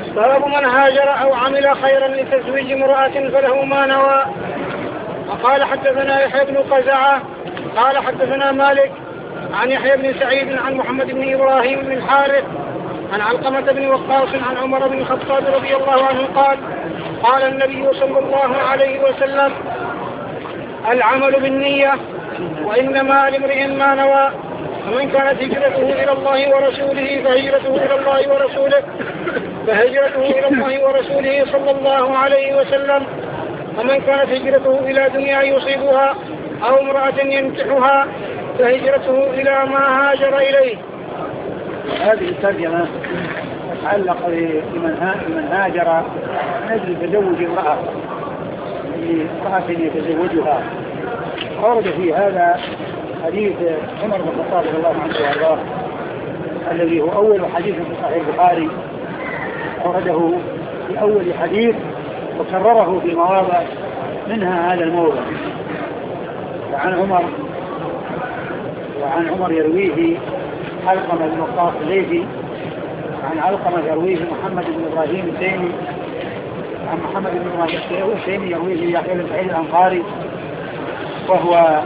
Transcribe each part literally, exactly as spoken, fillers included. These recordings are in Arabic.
باب من هاجر أو عمل خيرا لتزويج امرأة فله ما نوى. وقال حدثنا يحيى بن قزعة قال حدثنا مالك عن يحيى بن سعيد عن محمد بن إبراهيم بن الحارث عن علقمة بن وقاص عن عمر بن الخطاب رضي الله عنه قال قال النبي صلى الله عليه وسلم العمل بالنية وإنما لامرئ ما نوى فمن كانت هجرته إلى الله ورسوله فهجرته إلى الله ورسوله فهجرته إلى الله ورسوله صلى الله عليه وسلم ومن كانت هجرته إلى دنيا يصيبها أو امرأة ينكحها فهجرته إلى ما هاجر إليه. هذه الترجمة تتعلق بمن هاجر من أجل تزوج امرأة امرأة يتزوجها. ورد في هذا حديث عمر بن الخطاب رضي الله عنه وارضاه الذي هو أول حديث في صحيح البخاري، ورده في أول حديث وكرره في مواضع منها هذا الموضع. وعن عمر وعن عمر يرويه علقمة بن وقاص الليثي، عن علقمة يرويه محمد بن إبراهيم التيمي، عن محمد بن إبراهيم التيمي يرويه يحيى بن سعيد الأنصاري، وهو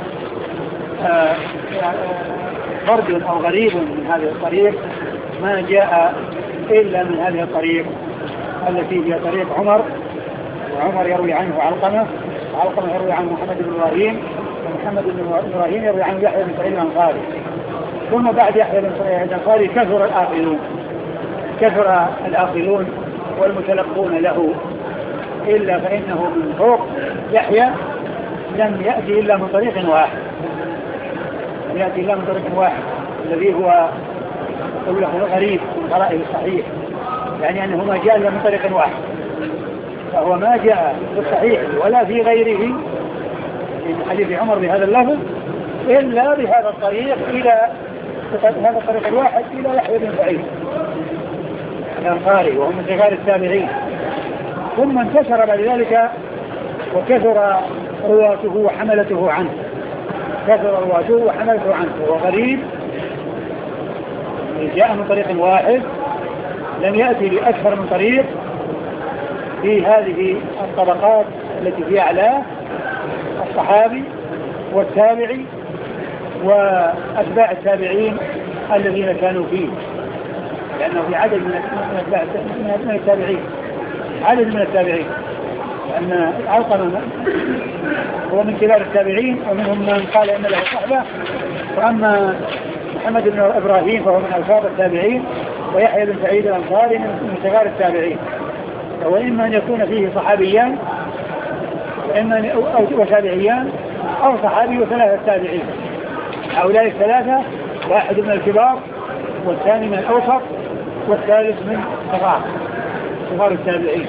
فرد أو غريب من هذه الطريق ما جاء إلا من هذه الطريق التي هي طريق عمر، وعمر يروي عنه علقمة، وعلقمة يروي عنه محمد بن إبراهيم، ومحمد بن إبراهيم يروي عنه يحيى بن سعيد الأنصاري. ثم بعد يحيى بن سعيد الأنصاري كثر الآخذون كثر الآخذون والمتلقون له، إلا فإنه من فوق يحيى لم يأتي إلا من طريق واحد لم يأتي إلا من طريق واحد الذي هو يقول له غريب من غرائب الصحيح، يعني أنه ما جاء إلا من طريق واحد، فهو ما جاء في الصحيح ولا في غيره من حديث عمر بهذا اللفظ إلا بهذا الطريق إلى هذا الطريق الواحد إلى يحيى بن سعيد الأنصاري وهم من صغار التابعين. ثم انتشر بعد ذلك وكثر رواته وحملته عنه كثر رواته وحملته عنه وهو غريب جاء من طريق واحد لم يأتي بأكثر من طريق في هذه الطبقات التي في أعلاه الصحابي والتابعي وأتباع التابعين الذين كانوا فيه، لأنه في عدد من من التابعين عدد من التابعين، لأن علقمة هو من كبار التابعين ومنهم من قال إن له صحبة، وأما محمد بن إبراهيم فهو من ألفاظ التابعين، ويحيى بن سعيد الأنصاري من صغار التابعين، فهو إما أن يكون فيه صحابيان وإما أو تابعيان أو صحابي وثلاثة تابعين. هؤلاء الثلاثة واحد من الكبار والثاني من الأوسط والثالث من صغار صغار التابعين،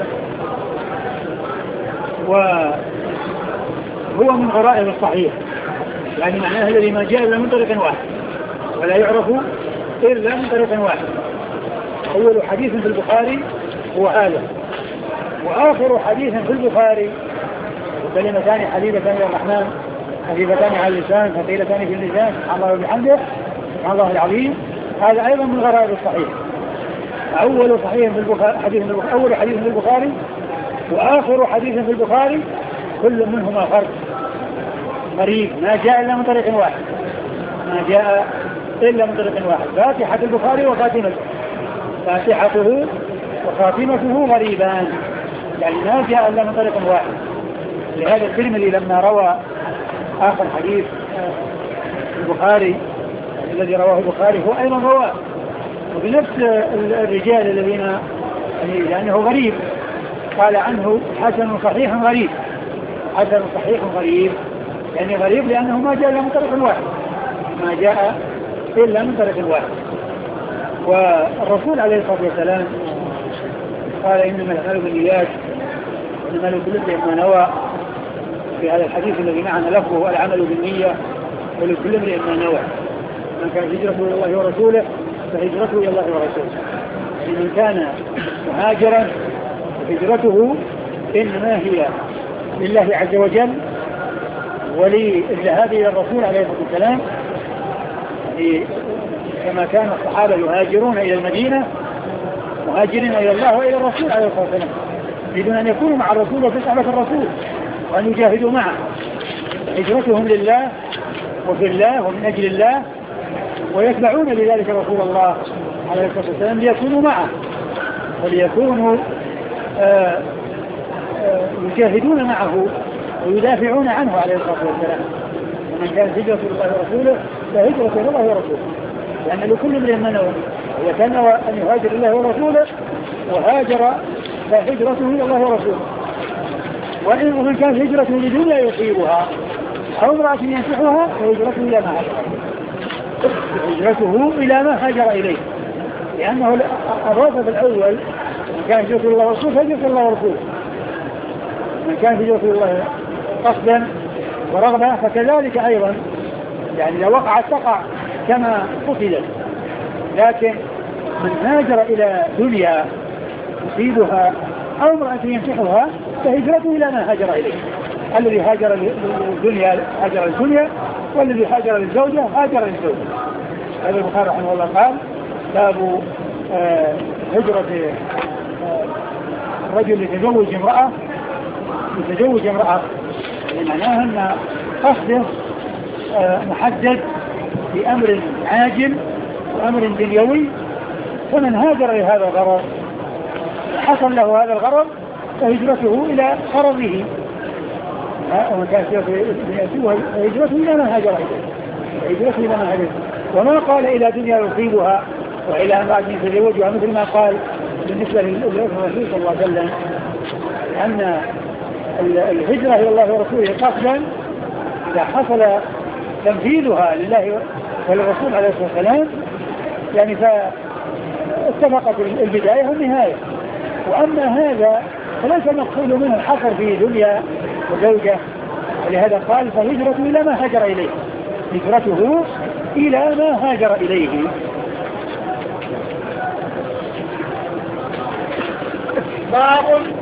وهو من غرائب الصحيح، يعني معناه الذي ما جاء إلا من طريق واحد ولا يعرف إلا من طريق واحد. أول حديث في البخاري هو هذا، وآخر حديث في البخاري كلمتان حبيبتان للرحمن خفيفتان على اللسان ثقيلتان في اللسان سبحان الله وبحمده سبحان الله العظيم، هذا أيضا من غرائب الصحيح. أول صحيح في البخاري حديث في البخاري أول حديث في البخاري وآخر حديث في البخاري كل منهما فرق غريب ما جاء إلا من طريق واحد ما جاء إلا من طريق واحد. فاتحة البخاري وخاتمته فاتحته وخاتمته غريبان، يعني ما جاء إلا من طريق واحد. لهذا الترمذي لما روى آخر حديث البخاري الذي رواه البخاري هو أيضا رواه وبنفس الرجال الذين لأنه غريب قال عنه حسن صحيح غريب حسن صحيح غريب، يعني غريب لأنه ما جاء إلا من طريق واحد ما جاء إلا من طريق واحد. والرسول عليه الصلاة والسلام قال إنما الأعمال بالنيات إنما لكل امرئ ما نوى، في هذا الحديث الذي معنا لفظه العمل بالنية ولكل امرئ ما نوى، من كان هجرته إلى الله ورسوله فهجرته إلى الله ورسوله. من كان مهاجرا هجرته إنما هي لله عز وجل وللذهاب إلى الرسول عليه الصلاة والسلام، كما كان الصحابة يهاجرون إلى المدينة مهاجرين إلى الله وإلى الرسول عليه الصلاة والسلام، يريدون أن يكونوا مع الرسول وفي صحبة الرسول وأن يجاهدوا معه. هجرتهم لله وفي الله ومن أجل الله، ويتبعون لذلك رسول الله عليه الصلاة والسلام ليكونوا معه وليكونوا آآ آآ يجاهدون معه ويدافعون عنه عليه الصلاة والسلام. ومن كانت هجرة الله ورسوله فهجرة الله ورسوله، لأن لكل امرئ ما نوى، إذا كان نوى أن يهاجر الله ورسوله وهاجر فهجرته إلى الله ورسوله. ومن كانت هجرته لدنيا يصيبها أو امرأة ينكحها فهجرته إلى ما هاجر هجرته إلى ما هاجر إليه، لأنه الراتب الأول من كان هجرته الله ورسوله فهجرته الله ورسوله، من كان هجرته الله قصدا ورغبة فكذلك أيضا، يعني لو وقعت تقع كما قتلت. لكن من هاجر إلى دنيا يصيبها أو امرأة ينكحها فهجرته إلى ما هاجر إليه. الذي هاجر للدنيا هاجر للدنيا، والذي هاجر للزوجة هاجر للزوجة. هذا البخاري رحمه الله قال باب آه هجرة آه الرجل يتزوج امرأة يتزوج امرأة يعني معناها أن قصده آه محدد بأمر عاجل وأمر دنيوي، فمن هاجر لهذا الغرض حصل له هذا الغرض فهجرته إلى غرضه، ومن كان هجرته إلى ما هاجر إليه هجرته إلى ما هاجر، وما قال إلى دنيا يصيبها وإلى أن بعد يتزوجها، مثل ما قال بالنسبة للرسول صلى الله عليه وسلم أن الهجرة إلى الله ورسوله قصدا إذا حصل تنفيذها لله وللرسول عليه الصلاة والسلام يعني فاتفقت البداية والنهاية. وأما هذا فليس المقصود منه الحصر في دنيا وزوجة، ولهذا قال فهجرته إلى ما هاجر إليه، هجرته إلى ما هاجر إليه. باب